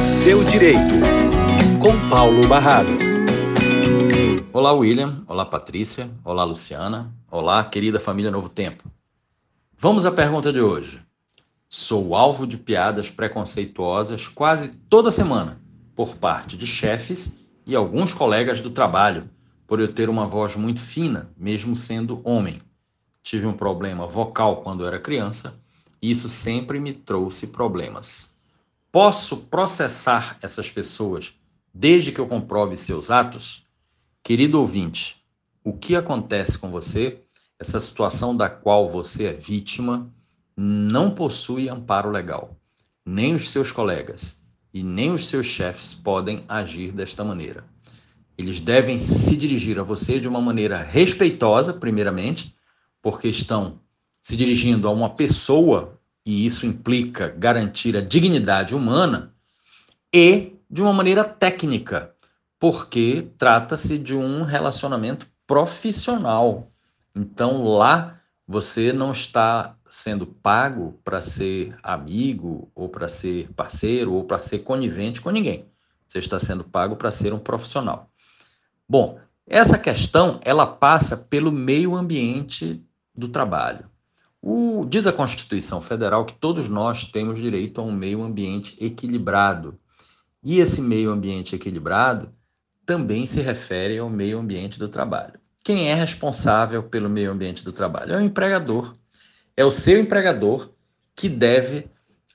Seu Direito, com Paulo Barradas. Olá, William. Olá, Patrícia. Olá, Luciana. Olá, querida família Novo Tempo. Vamos à pergunta de hoje. Sou alvo de piadas preconceituosas quase toda semana, por parte de chefes e alguns colegas do trabalho, por eu ter uma voz muito fina, mesmo sendo homem. Tive um problema vocal quando era criança e isso sempre me trouxe problemas. Posso processar essas pessoas desde que eu comprove seus atos? Querido ouvinte, o que acontece com você, essa situação da qual você é vítima, não possui amparo legal. Nem os seus colegas e nem os seus chefes podem agir desta maneira. Eles devem se dirigir a você de uma maneira respeitosa, primeiramente, porque estão se dirigindo a uma pessoa, e isso implica garantir a dignidade humana, e de uma maneira técnica, porque trata-se de um relacionamento profissional. Então, lá você não está sendo pago para ser amigo, ou para ser parceiro, ou para ser conivente com ninguém. Você está sendo pago para ser um profissional. Bom, essa questão ela passa pelo meio ambiente do trabalho. Diz a Constituição Federal que todos nós temos direito a um meio ambiente equilibrado. E esse meio ambiente equilibrado também se refere ao meio ambiente do trabalho. Quem é responsável pelo meio ambiente do trabalho? É o empregador. É o seu empregador que deve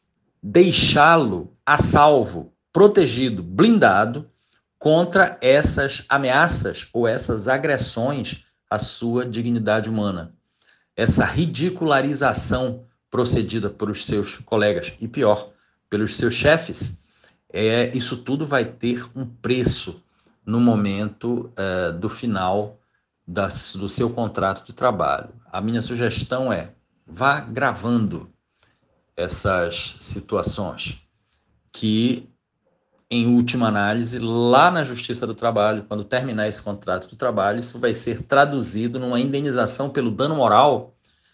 deixá-lo a salvo, protegido, blindado contra essas ameaças ou essas agressões à sua dignidade humana. Essa ridicularização procedida pelos seus colegas e, pior, pelos seus chefes, isso tudo vai ter um preço no momento do final do seu contrato de trabalho. A minha sugestão é: vá gravando essas situações que, em última análise, lá na Justiça do Trabalho, quando terminar esse contrato de trabalho, isso vai ser traduzido numa indenização pelo dano moral,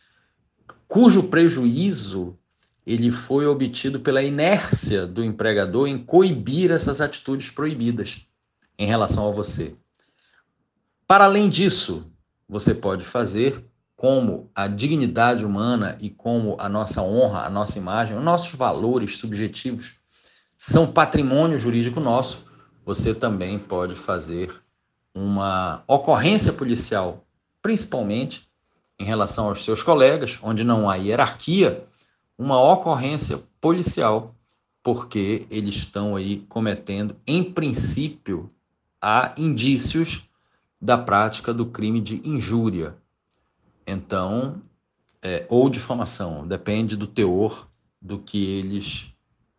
cujo prejuízo ele foi obtido pela inércia do empregador em coibir essas atitudes proibidas em relação a você. Para além disso, você pode fazer como a dignidade humana e como a nossa honra, a nossa imagem, os nossos valores subjetivos são patrimônio jurídico nosso, você também pode fazer uma ocorrência policial, principalmente em relação aos seus colegas, onde não há hierarquia, uma ocorrência policial, porque eles estão aí cometendo, em princípio, há indícios da prática do crime de injúria. Então, ou difamação, depende do teor do que eles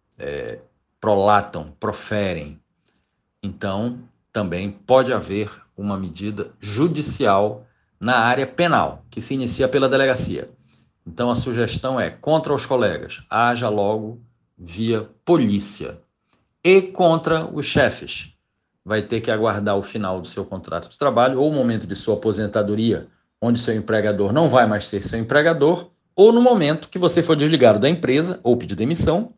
prolatam, proferem. Então, também pode haver uma medida judicial na área penal, que se inicia pela delegacia. Então, a sugestão é: contra os colegas, haja logo via polícia. E contra os chefes, vai ter que aguardar o final do seu contrato de trabalho ou o momento de sua aposentadoria, onde seu empregador não vai mais ser seu empregador, ou no momento que você for desligado da empresa ou pedir demissão,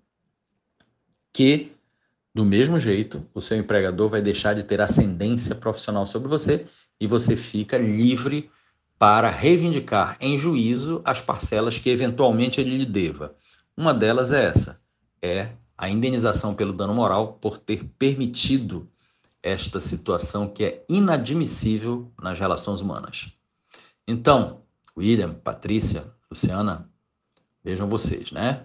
que, do mesmo jeito, o seu empregador vai deixar de ter ascendência profissional sobre você e você fica livre para reivindicar em juízo as parcelas que eventualmente ele lhe deva. Uma delas é essa, é a indenização pelo dano moral por ter permitido esta situação que é inadmissível nas relações humanas. Então, William, Patrícia, Luciana, vejam vocês, né?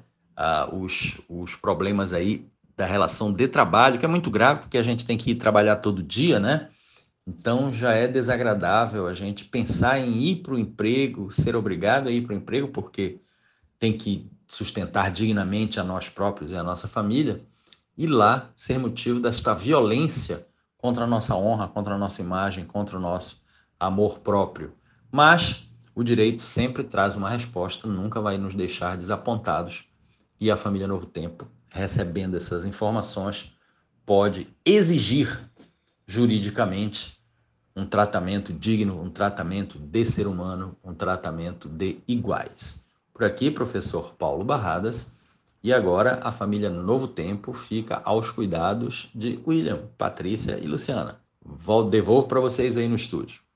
Os problemas aí da relação de trabalho, que é muito grave, porque a gente tem que ir trabalhar todo dia, né? Então, já é desagradável a gente pensar em ir para o emprego, ser obrigado a ir para o emprego, porque tem que sustentar dignamente a nós próprios e a nossa família, e lá ser motivo desta violência contra a nossa honra, contra a nossa imagem, contra o nosso amor próprio. Mas o direito sempre traz uma resposta, nunca vai nos deixar desapontados, e a família Novo Tempo, recebendo essas informações, pode exigir juridicamente um tratamento digno, um tratamento de ser humano, um tratamento de iguais. Por aqui, professor Paulo Barradas, E agora a família Novo Tempo fica aos cuidados de William, Patrícia e Luciana. Devolvo para vocês aí no estúdio.